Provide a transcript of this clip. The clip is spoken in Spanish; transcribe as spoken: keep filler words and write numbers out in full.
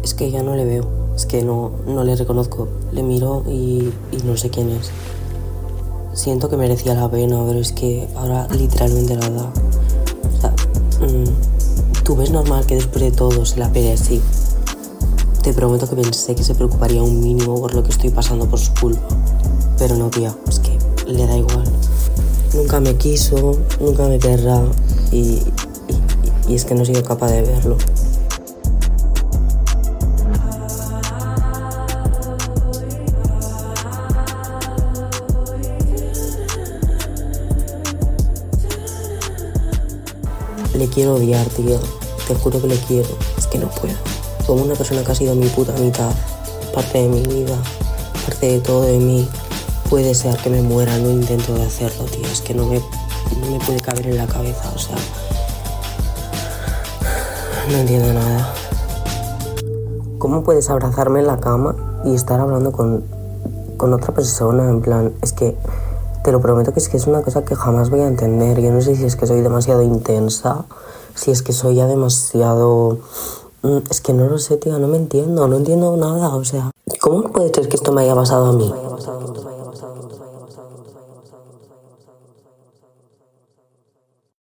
Es que ya no le veo, es que no, no le reconozco. Le miro y, y no sé quién es. Siento que merecía la pena, pero es que ahora literalmente nada. O sea, mmm, tú ves normal que después de todo se la pegue así. Te prometo que pensé que se preocuparía un mínimo por lo que estoy pasando por su culpa. Pero no, tía, es que le da igual. Nunca me quiso, nunca me querrá y, y, y es que no he sido capaz de verlo. Le quiero odiar, tío. Te juro que le quiero. Es que no puedo. Como una persona que ha sido mi puta mitad, parte de mi vida, parte de todo de mí, puede ser que me muera, no intento de hacerlo, tío. Es que no me, no me puede caber en la cabeza, o sea... No entiendo nada. ¿Cómo puedes abrazarme en la cama y estar hablando con, con otra persona? En plan, es que... Te lo prometo que es que es una cosa que jamás voy a entender. Yo no sé si es que soy demasiado intensa, si es que soy ya demasiado... Es que no lo sé, tío, no me entiendo, no entiendo nada, o sea... ¿Cómo puede ser que esto me haya pasado a mí?